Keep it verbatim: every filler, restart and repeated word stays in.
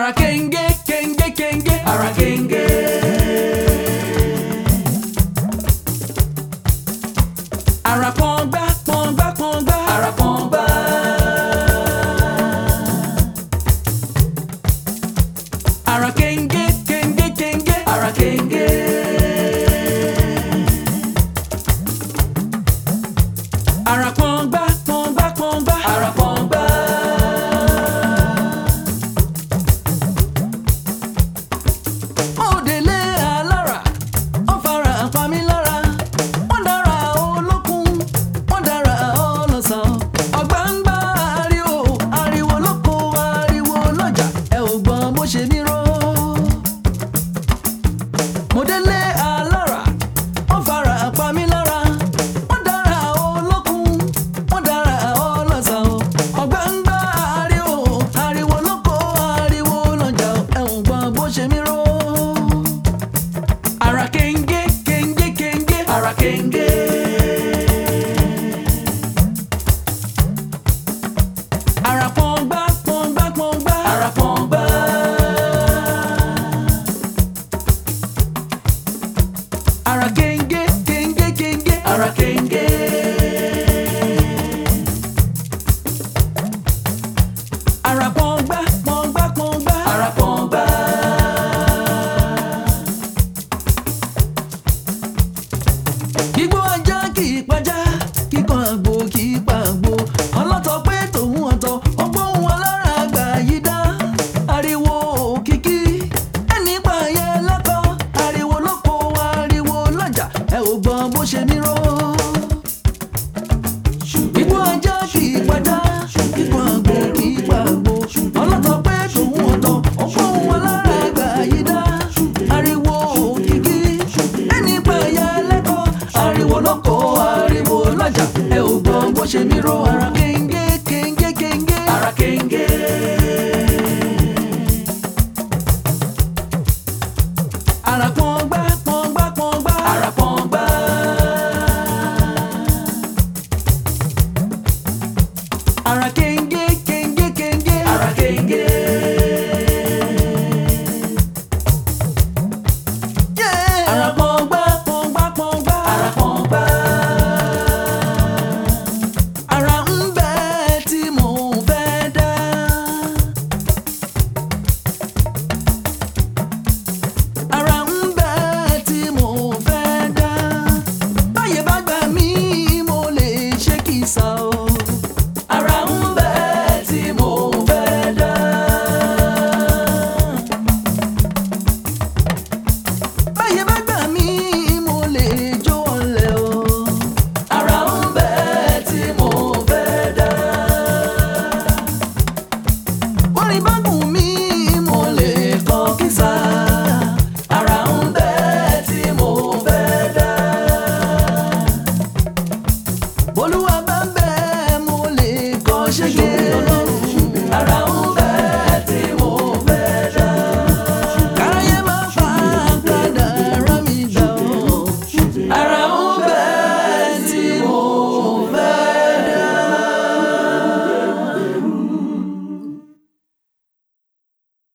Ara kenge, kenge, kenge, ara kenge. Ara pongba, pongba, pongba, ara pongba. Ara kenge, kenge, kenge, ara kenge. Ara pongba, pongba, pongba, ara pongba. Òdèlé alára, ó fara pamí lára. Wọ́n dára olókun, wọ́n dára ọlọ́sàn. Ọ̀gbà ń gbá ariwo, ariwo lóko, ariwo lọ́jà. Ẹ ò gbọ́n bó ṣe mí ró. Mòdèlé alára, ó fara pamí lára. Wọ́n dára olókun, wọ́n dára ọlọ́sàn. Ọ̀gbà ń gbá ariwo, ariwo lóko, ariwo lọ́jà. Ẹ ò gbọ́n bó ṣe mí ró. Ara kenge, kenge, kenge, ara kenge. Ara pongba, pongba, pongba, ara pongba. Ara kenge, kenge, kenge, ara kenge. Ara pongba, pongba, pongba, ara pongba. Igbó ajá kì í pajá, kíkan àgbò kì í pa àgbò. Ọlọ́tọ̀ pé tòun ọ̀tọ̀, ọgbọ́n alára àgbà yìí dá. Ariwo òkìkí, ẹni pààyẹ lọ́kọ̀. Ariwo lóko, ariwo lọ́jà, ẹ ò gbọ́n bó ṣe mí ró. Igbó ajá kì í pajá,